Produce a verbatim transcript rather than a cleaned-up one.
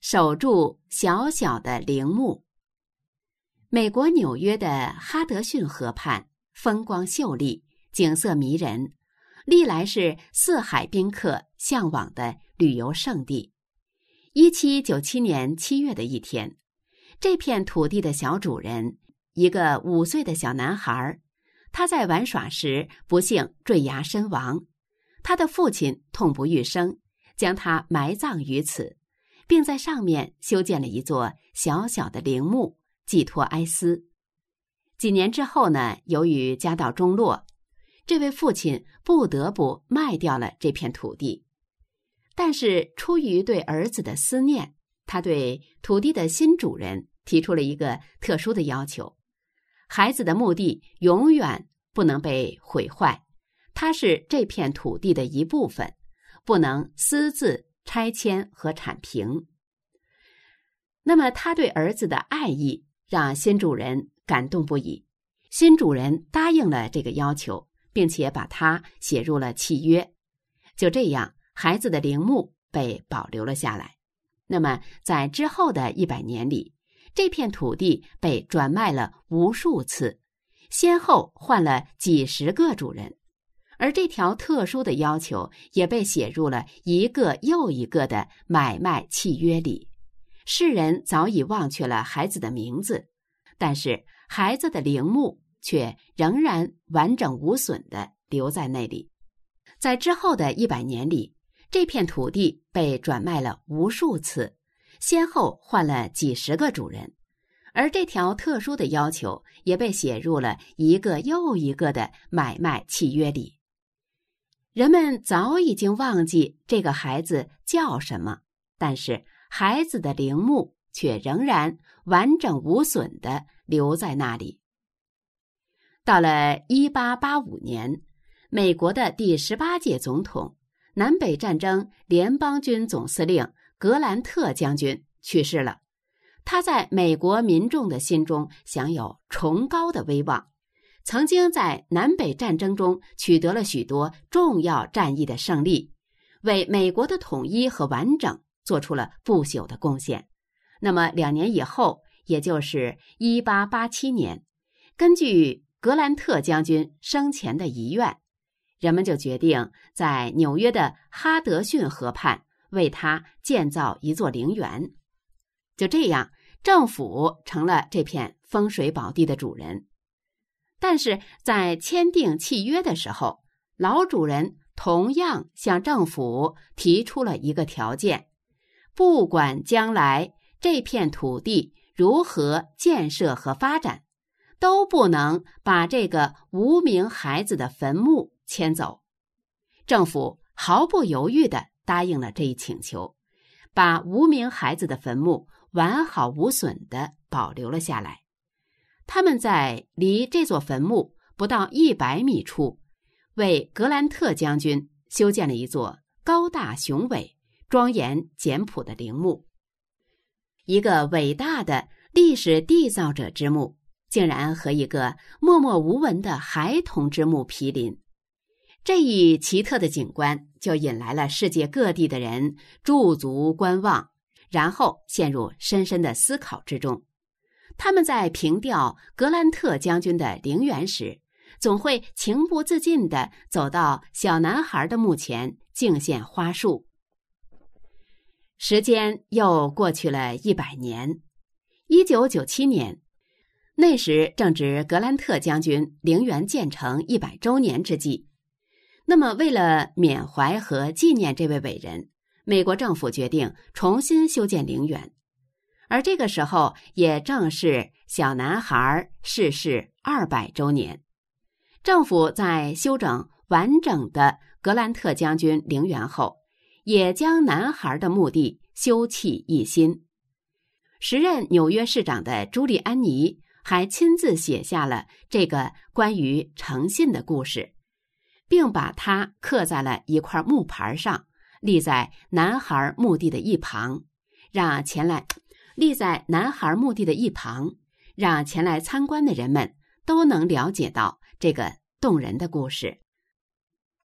守住小小的陵墓。美国纽约的哈德逊河畔风光秀丽，景色迷人，历来是四海宾客向往的旅游胜地。一七九七年七月的一天，这片土地的小主人，一个五岁的小男孩，他在玩耍时不幸坠崖身亡，他的父亲痛不欲生，将他埋葬于此，并在上面修建了一座小小的陵墓，寄托哀思。几年之后呢，由于家道中落，这位父亲不得不卖掉了这片土地。但是出于对儿子的思念，他对土地的新主人提出了一个特殊的要求：孩子的墓地永远不能被毁坏，它是这片土地的一部分，不能私自拆迁和铲平。那么他对儿子的爱意让新主人感动不已，新主人答应了这个要求，并且把它写入了契约。就这样，孩子的陵墓被保留了下来。那么在之后的一百年里，这片土地被转卖了无数次，先后换了几十个主人，而这条特殊的要求也被写入了一个又一个的买卖契约里。世人早已忘却了孩子的名字，但是孩子的陵墓却仍然完整无损地留在那里。在之后的一百年里，这片土地被转卖了无数次，先后换了几十个主人，而这条特殊的要求也被写入了一个又一个的买卖契约里。人们早已经忘记这个孩子叫什么，但是孩子的陵墓却仍然完整无损地留在那里。到了一八八五年，美国的第十八届总统、南北战争联邦军总司令格兰特将军去世了。他在美国民众的心中享有崇高的威望，曾经在南北战争中取得了许多重要战役的胜利，为美国的统一和完整做出了不朽的贡献。那么两年以后，也就是一八八七年，根据格兰特将军生前的遗愿，人们就决定在纽约的哈德逊河畔为他建造一座陵园。就这样，政府成了这片风水宝地的主人。但是在签订契约的时候，老主人同样向政府提出了一个条件：不管将来这片土地如何建设和发展，都不能把这个无名孩子的坟墓迁走。政府毫不犹豫地答应了这一请求，把无名孩子的坟墓完好无损地保留了下来。他们在离这座坟墓不到一百米处，为格兰特将军修建了一座高大雄伟、庄严简朴的陵墓。一个伟大的历史缔造者之墓，竟然和一个默默无闻的孩童之墓毗邻。这一奇特的景观就引来了世界各地的人驻足观望，然后陷入深深的思考之中。他们在凭吊格兰特将军的陵园时，总会情不自禁地走到小男孩的墓前敬献花束。时间又过去了一百年，一九九七年，那时正值格兰特将军陵园建成一百周年之际。那么为了缅怀和纪念这位伟人，美国政府决定重新修建陵园。而这个时候也正是小男孩逝世二百周年。政府在修整完整的格兰特将军陵园后，也将男孩的墓地修葺一新。时任纽约市长的朱利安尼还亲自写下了这个关于诚信的故事，并把它刻在了一块木牌上，立在男孩墓地的一旁，让前来立在男孩墓地的一旁，让前来参观的人们都能了解到这个动人的故事。